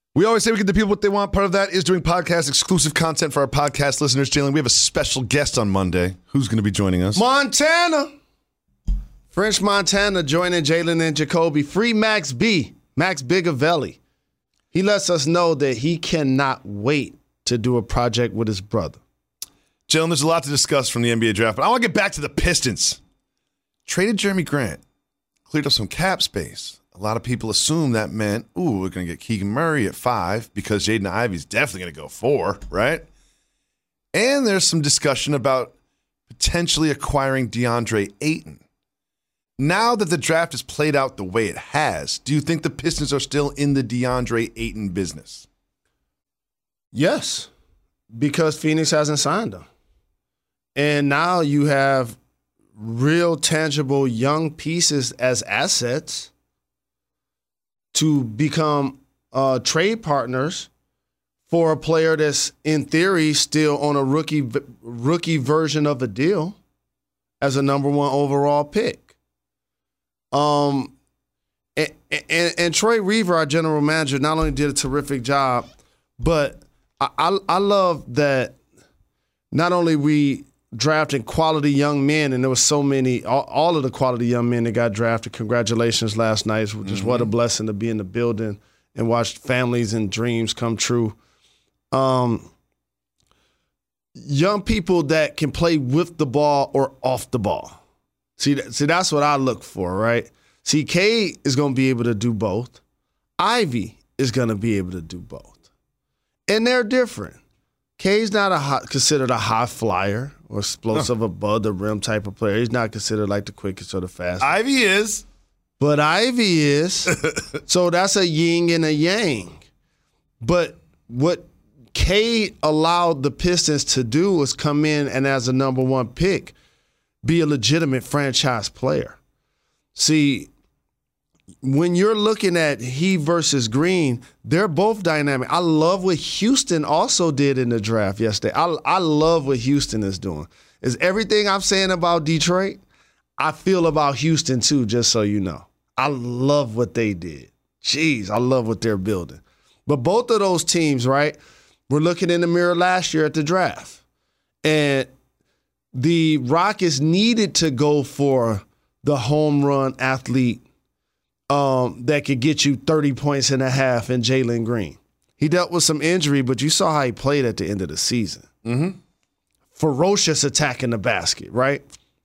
We always say we get the people what they want. Part of that is doing podcast exclusive content for our podcast listeners. Jalen, we have a special guest on Monday. Who's going to be joining us? Montana. French Montana joining Jalen and Jacoby. Free Max B. Max Bigavelli. He lets us know that he cannot wait to do a project with his brother. Jalen, there's a lot to discuss from the NBA draft, but I want to get back to the Pistons. Traded Jeremy Grant. Cleared up some cap space. A lot of people assume that meant, we're going to get Keegan Murray at 5 because Jaden Ivey's definitely going to go 4, right? And there's some discussion about potentially acquiring DeAndre Ayton. Now that the draft has played out the way it has, do you think the Pistons are still in the DeAndre Ayton business? Yes, because Phoenix hasn't signed him. And now you have real tangible young pieces as assets to become trade partners for a player that's, in theory, still on a rookie version of a deal as a number 1 overall pick. And Troy Weaver, our general manager, not only did a terrific job, but I love that not only we drafting quality young men, and there was so many, all of the quality young men that got drafted. Congratulations last night. Just what a blessing to be in the building and watch families and dreams come true. Young people that can play with the ball or off the ball. See, that's what I look for, right? See, Cade is going to be able to do both. Ivy is going to be able to do both. And they're different. Cade's not considered a high flyer or explosive above the rim type of player. He's not considered like the quickest or the fastest. Ivy is. But Ivy is. So that's a yin and a yang. But what Cade allowed the Pistons to do was come in and as a number 1 pick, be a legitimate franchise player. See, when you're looking at he versus Green, they're both dynamic. I love what Houston also did in the draft yesterday. I love what Houston is doing. Is everything I'm saying about Detroit, I feel about Houston too, just so you know. I love what they did. Jeez, I love what they're building. But both of those teams, right, were looking in the mirror last year at the draft. And the Rockets needed to go for the home run athlete that could get you 30 points and a half in Jalen Green. He dealt with some injury, but you saw how he played at the end of the season. Mm-hmm. Ferocious attacking the basket, right?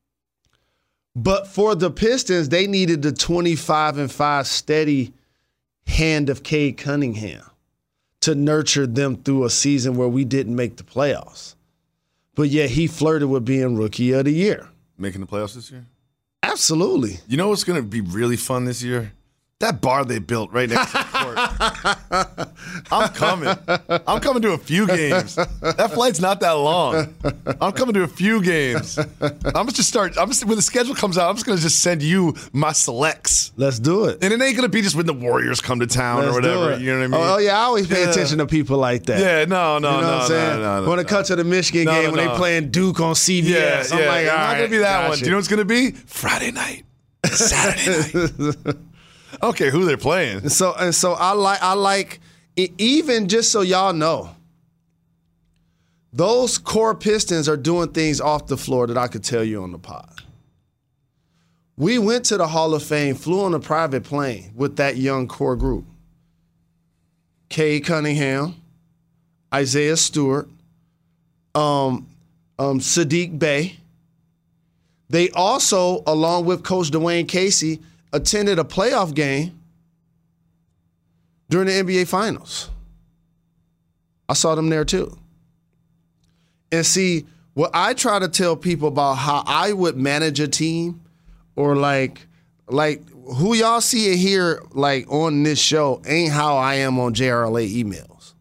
But for the Pistons, they needed the 25-5 steady hand of Cade Cunningham to nurture them through a season where we didn't make the playoffs. But yet he flirted with being Rookie of the Year. Making the playoffs this year? Absolutely. You know what's going to be really fun this year? That bar they built right next to the court. I'm coming. I'm coming to a few games. That flight's not that long. I'm coming to a few games. When the schedule comes out, I'm just going to just send you my selects. Let's do it. And it ain't going to be just when the Warriors come to town or whatever. You know what I mean? Oh, yeah. I always pay attention to people like that. Yeah, no. You know what I'm saying? When it comes to the Michigan game, when they playing Duke on CBS, I'm like, all right. It's not going to be that one. Do you know what it's going to be? Friday night. Saturday night. Okay, who they're playing. So I like even just so y'all know, those core Pistons are doing things off the floor that I could tell you on the pod. We went to the Hall of Fame, flew on a private plane with that young core group. Cade Cunningham, Isaiah Stewart, Sadiq Bey. They also, along with Coach Dwayne Casey, attended a playoff game during the NBA Finals. I saw them there too. And see, what I try to tell people about how I would manage a team, or like who y'all see it here like on this show ain't how I am on JRLA emails.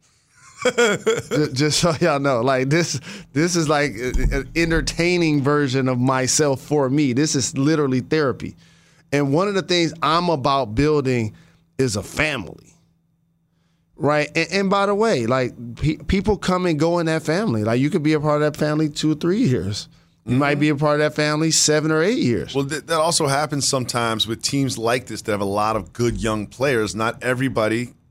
Just so y'all know, like this is like an entertaining version of myself for me. This is literally therapy. And one of the things I'm about building is a family, right? And by the way, like people come and go in that family. Like you could be a part of that family 2 or 3 years. You might be a part of that family 7 or 8 years. Well, that also happens sometimes with teams like this that have a lot of good young players. Not everybody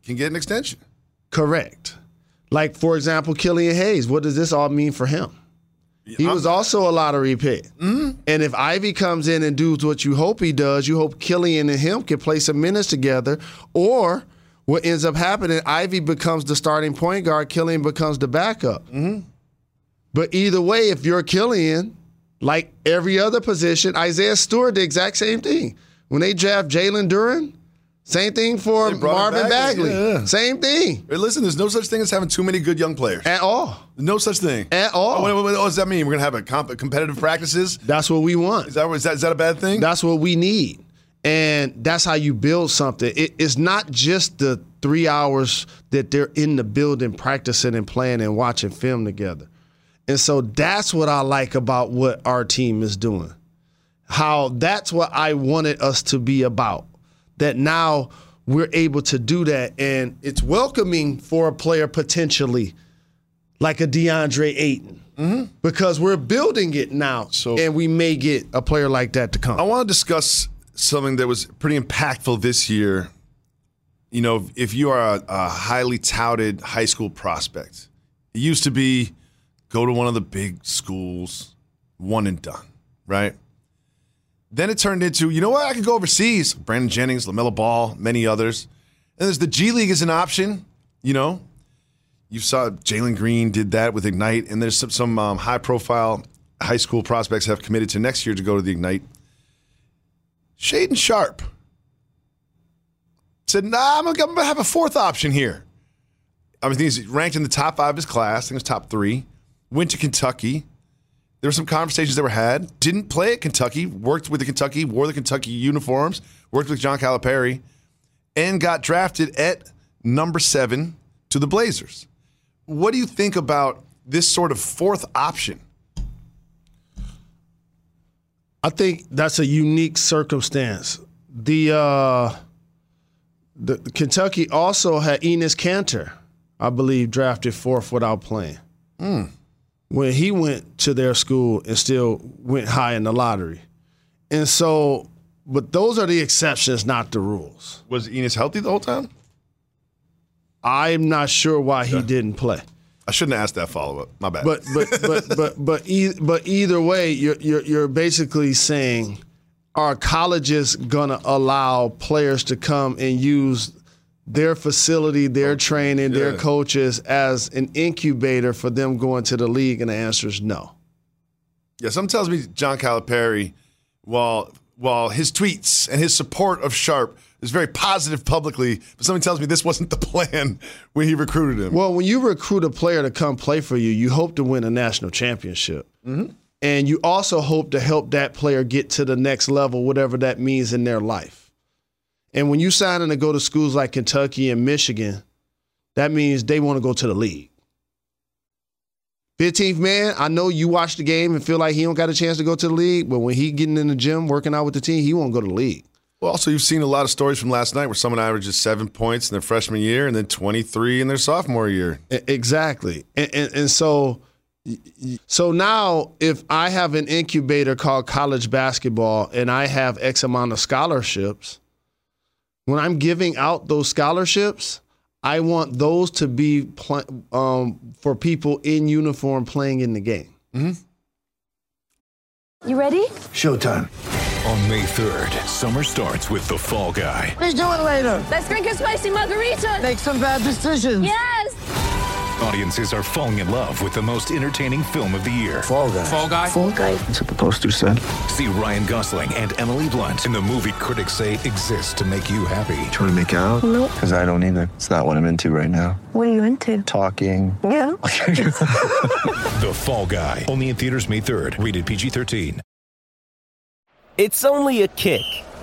can get an extension. Correct. Like, for example, Killian Hayes. What does this all mean for him? He was also a lottery pick. Mm-hmm. And if Ivy comes in and does what you hope he does, you hope Killian and him can play some minutes together. Or what ends up happening, Ivy becomes the starting point guard, Killian becomes the backup. Mm-hmm. But either way, if you're Killian, like every other position, Isaiah Stewart, the exact same thing. When they draft Jalen Duren, same thing for Marvin Bagley. Yeah. Same thing. Hey, listen, there's no such thing as having too many good young players. At all. No such thing. At all. What does that mean? We're going to have competitive practices? That's what we want. Is that a bad thing? That's what we need. And that's how you build something. It's not just the 3 hours that they're in the building practicing and playing and watching film together. And so that's what I like about what our team is doing. How that's what I wanted us to be about. That now we're able to do that, and it's welcoming for a player potentially like a DeAndre Ayton because we're building it now, and we may get a player like that to come. I want to discuss something that was pretty impactful this year. You know, if you are a highly touted high school prospect, it used to be go to one of the big schools, one and done, right? Then it turned into, you know what, I could go overseas. Brandon Jennings, LaMelo Ball, many others. And there's the G League as an option, you know. You saw Jalen Green did that with Ignite, and there's some high-profile high school prospects have committed to next year to go to the Ignite. Shaedon Sharpe said, nah, I'm going to have a fourth option here. I mean, he's ranked in the top 5 of his class. I think it was top 3. Went to Kentucky. There were some conversations that were had. Didn't play at Kentucky. Worked with the Kentucky, wore the Kentucky uniforms. Worked with John Calipari. And got drafted at number 7 to the Blazers. What do you think about this sort of fourth option? I think that's a unique circumstance. The Kentucky also had Enes Kanter, I believe, drafted 4th without playing. When he went to their school and still went high in the lottery. And so, but those are the exceptions, not the rules. Was Enes healthy the whole time? I'm not sure why he didn't play. I shouldn't have asked that follow-up. My bad. But either way, you're basically saying, are colleges gonna allow players to come and use their facility, their training, their coaches as an incubator for them going to the league? And the answer is no. Yeah, something tells me John Calipari, while his tweets and his support of Sharpe is very positive publicly, but something tells me this wasn't the plan when he recruited him. Well, when you recruit a player to come play for you, you hope to win a national championship. Mm-hmm. And you also hope to help that player get to the next level, whatever that means in their life. And when you sign in to go to schools like Kentucky and Michigan, that means they want to go to the league. 15th man, I know you watch the game and feel like he don't got a chance to go to the league, but when he getting in the gym, working out with the team, he won't go to the league. Well, also, you've seen a lot of stories from last night where someone averages 7 points in their freshman year and then 23 in their sophomore year. Exactly. And so now if I have an incubator called college basketball and I have X amount of scholarships, when I'm giving out those scholarships, I want those to be for people in uniform playing in the game. Mm-hmm. You ready? Showtime. On May 3rd, summer starts with The Fall Guy. Let's do it later. Let's drink a spicy margarita. Make some bad decisions. Yes. Audiences are falling in love with the most entertaining film of the year. Fall Guy. Fall Guy? Fall Guy. That's what the poster said. See Ryan Gosling and Emily Blunt in the movie critics say exists to make you happy. Trying to make it out? Nope. Because I don't either. It's not what I'm into right now. What are you into? Talking. Yeah. The Fall Guy. Only in theaters May 3rd. Rated PG-13. It's only a kick.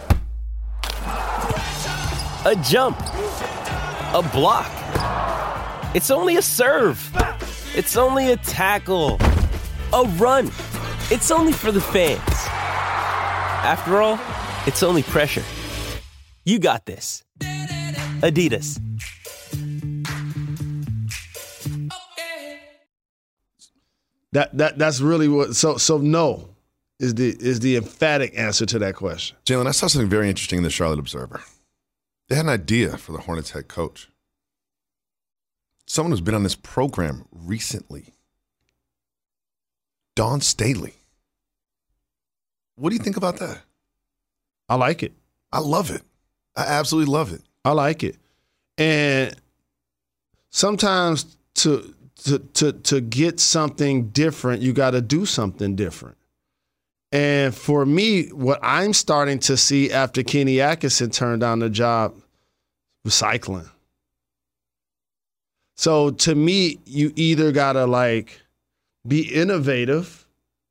A jump. A block. It's only a serve. It's only a tackle. A run. It's only for the fans. After all, it's only pressure. You got this. Adidas. That's really what. So no is the emphatic answer to that question. Jalen, I saw something very interesting in the Charlotte Observer. They had an idea for the Hornets head coach. someone who's been on this program recently. Dawn Staley. What do you think about that? I like it. I love it. I absolutely love it. I like it. And sometimes to get something different, you got to do something different. And for me, what I'm starting to see after Kenny Atkinson turned down the job, recycling. So to me, you either got to like be innovative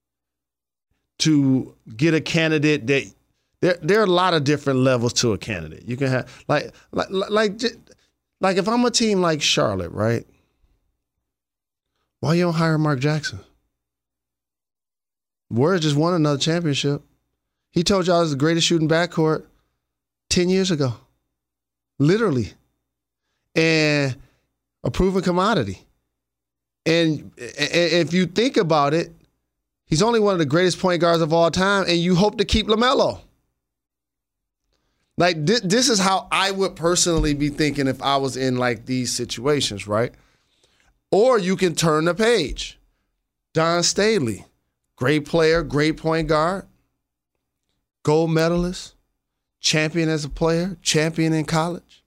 to get a candidate that there are a lot of different levels to a candidate. You can have like if I'm a team like Charlotte, right? Why you don't hire Mark Jackson? Warriors just won another championship. He told y'all it was the greatest shooting backcourt 10 years ago. Literally. And a proven commodity. And if you think about it, he's only one of the greatest point guards of all time, and you hope to keep LaMelo. Like, this is how I would personally be thinking if I was in, like, these situations, right? Or you can turn the page. Dawn Staley, great player, great point guard, gold medalist, champion as a player, champion in college.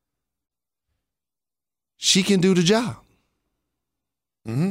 She can do the job. Mm-hmm.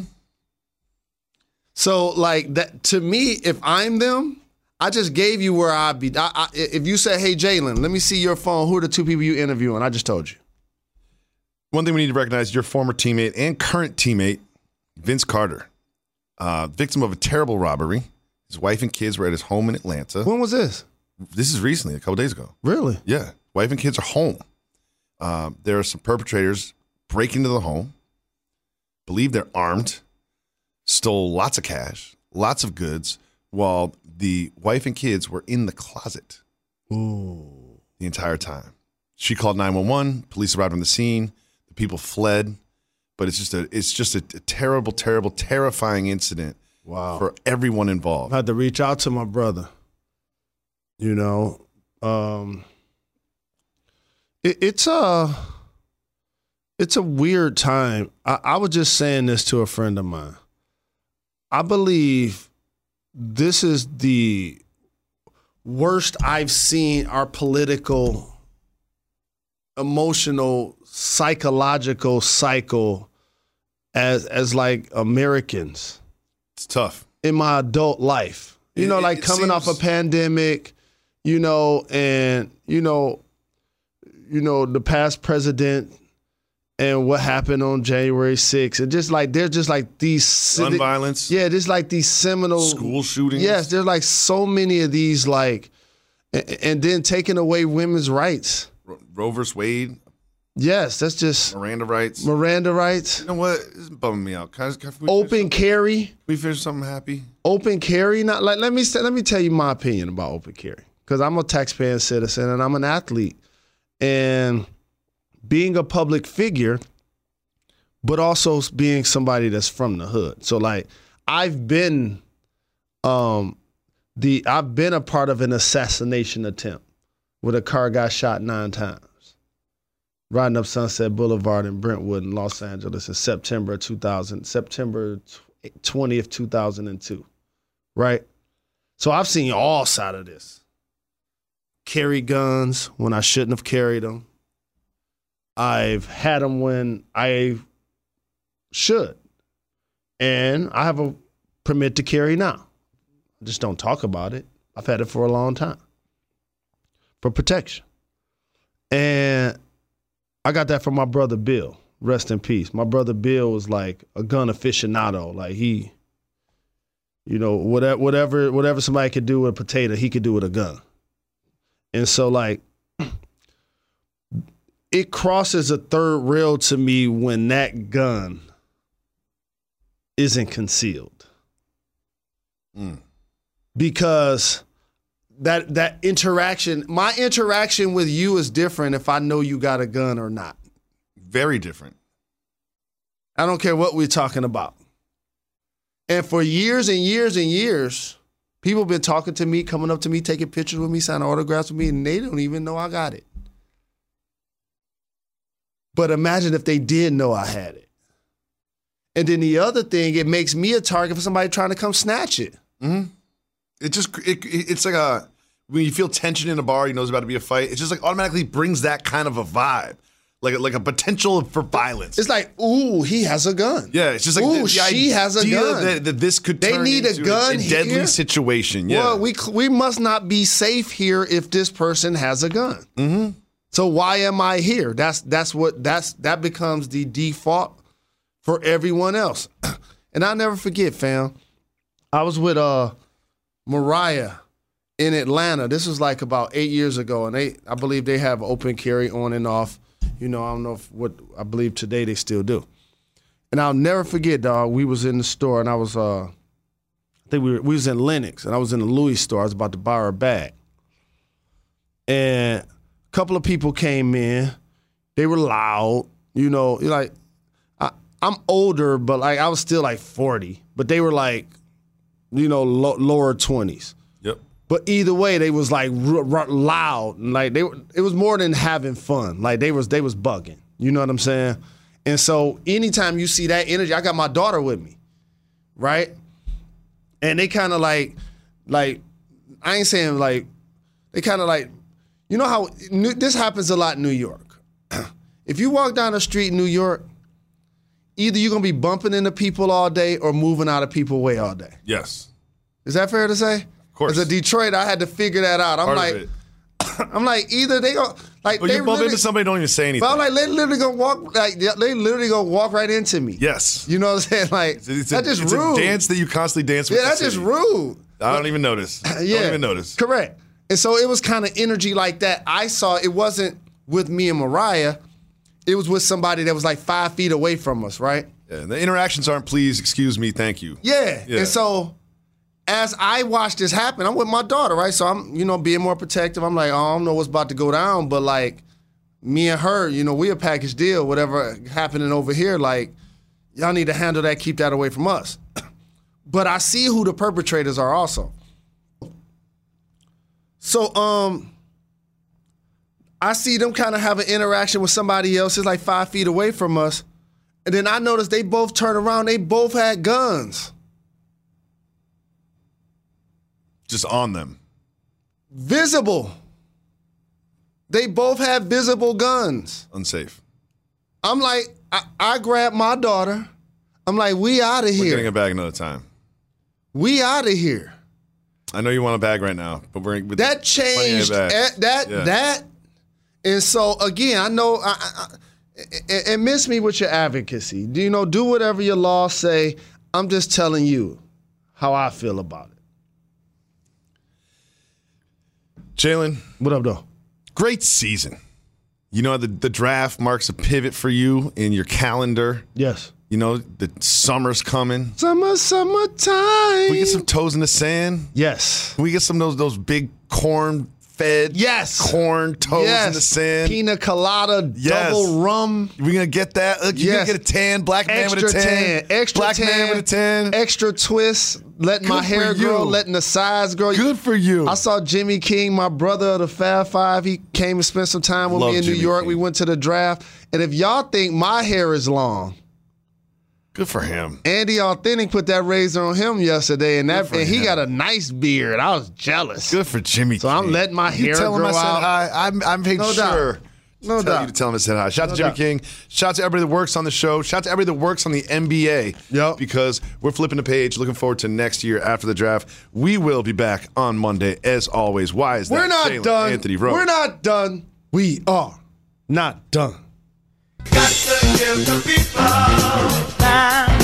So, like, that to me, if I'm them, I just gave you where I'd be. If you say, hey, Jalen, let me see your phone. Who are the two people you interviewing? I just told you. One thing we need to recognize, your former teammate and current teammate, Vince Carter, victim of a terrible robbery. His wife and kids were at his home in Atlanta. When was this? This is recently, a couple days ago. Really? Yeah. Wife and kids are home. There are some perpetrators breaking into the home, believe they're armed, stole lots of cash, lots of goods, while the wife and kids were in the closet the entire time. She called 911. Police arrived on the scene. The people fled. But it's just a terrible, terrible, terrifying incident for everyone involved. I had to reach out to my brother. You know, it's a weird time. I was just saying this to a friend of mine. I believe this is the worst I've seen our political, emotional, psychological cycle as like Americans. It's tough. In my adult life. You know, like coming off a pandemic, you know, and you know, the past president and what happened on January 6th. And just like, there's just like these... Gun violence. Yeah, there's like these seminal... School shootings. Yes, there's like so many of these like... And then taking away women's rights. Roe versus Wade. Yes, that's just... Miranda rights. You know what? This is bumming me out. Can open carry. Can we finish something happy? Open carry. Not like let me tell you my opinion about open carry. Because I'm a taxpaying citizen and I'm an athlete. And... being a public figure, but also being somebody that's from the hood. So like I've been a part of an assassination attempt where a car got shot 9 times. Riding up Sunset Boulevard in Brentwood in Los Angeles in September 20th, 2002. Right? So I've seen all sides of this. Carry guns when I shouldn't have carried them. I've had them when I should. And I have a permit to carry now. I just don't talk about it. I've had it for a long time. For protection. And I got that from my brother Bill. Rest in peace. My brother Bill was like a gun aficionado. Like he, you know, whatever somebody could do with a potato, he could do with a gun. And so like, it crosses a third rail to me when that gun isn't concealed. Because that interaction, my interaction with you is different if I know you got a gun or not. Very different. I don't care what we're talking about. And for years and years and years, people have been talking to me, coming up to me, taking pictures with me, signing autographs with me, and they don't even know I got it. But imagine if they did know I had it. And then the other thing, it makes me a target for somebody trying to come snatch it. It's like when you feel tension in a bar, you know there's about to be a fight. It just like automatically brings that kind of a vibe, like a potential for violence. It's like, ooh, he has a gun. Yeah, it's just like ooh, she has a gun. That this could They turn need a into gun a deadly here? situation. Yeah. Well, we must not be safe here if this person has a gun. Mm-hmm. So why am I here? That becomes the default for everyone else. And I'll never forget, fam. I was with Mariah in Atlanta. This was like about 8 years ago, and I believe they have open carry on and off. You know, I don't know I believe today they still do. And I'll never forget, dog. We was in the store, and I was I think we was in Lenox, and I was in the Louis store. I was about to buy her a bag, and a couple of people came in. They were loud, you know. Like I'm older, but like I was still like 40, but they were like, you know, lower 20s. Yep. But either way, they was like loud, and like it was more than having fun. Like they was bugging. You know what I'm saying? And so anytime you see that energy, I got my daughter with me, right? And they kind of like I ain't saying like, they kind of like, you know how this happens a lot in New York. If you walk down the street in New York, either you're going to be bumping into people all day or moving out of people's way all day. Yes. Is that fair to say? Of course. As a Detroit, I had to figure that out. I'm like, either they go like But they you bump into somebody, don't even say anything. But I'm like, they literally gonna walk right into me. Yes. You know what I'm saying? Like that's just rude. It's a dance that you constantly dance with. Yeah, that's just rude. I don't even notice. Yeah. Don't even notice. Correct. And so it was kind of energy like that. I saw it wasn't with me and Mariah. It was with somebody that was like 5 feet away from us, right? Yeah, the interactions aren't please, excuse me, thank you. Yeah. And so as I watched this happen, I'm with my daughter, right? So I'm, you know, being more protective. I'm like, oh, I don't know what's about to go down, but like me and her, you know, we a package deal, whatever happening over here, like y'all need to handle that, keep that away from us. But I see who the perpetrators are also. So I see them kind of have an interaction with somebody else. It's like 5 feet away from us. And then I noticed they both turned around. They both had guns. Just on them. Visible. They both had visible guns. Unsafe. I'm like, I grabbed my daughter. I'm like, we out of We're here. getting a bag another time. We out of here. I know you want a bag right now, but that changed that. And so again, I know, and miss me with your advocacy. Do you know? Do whatever your laws say. I'm just telling you how I feel about it. Jalen, what up, though? Great season. You know, the draft marks a pivot for you in your calendar. Yes. You know, the summer's coming. Summertime. We get some toes in the sand. Yes. We get some of those big corn-fed. Yes. Corn toes in the sand. Pina colada, double rum. We're going to get that. Look, you're going to get a tan. Black man with a tan. Extra Black tan. man with a tan. Extra twist. Letting my hair grow. Letting the sides grow. Good for you. I saw Jimmy King, my brother of the Fab Five. He came and spent some time with me in New York. We went to the draft. And if y'all think my hair is long, good for him. Andy Authentic put that razor on him yesterday, and he got a nice beard. I was jealous. Good for Jimmy So King. I'm letting my hair grow out. You tell him I said hi. I'm making No sure. doubt. No Tell doubt. you to tell him I said hi. Shout out to Jimmy King. Shout out to everybody that works on the show. Shout out to everybody that works on the NBA. Yep. Because we're flipping the page. Looking forward to next year after the draft. We will be back on Monday as always. Why is that? We're not Jalen done. Anthony Rose. We're not done. We are not done. Got to give the people time.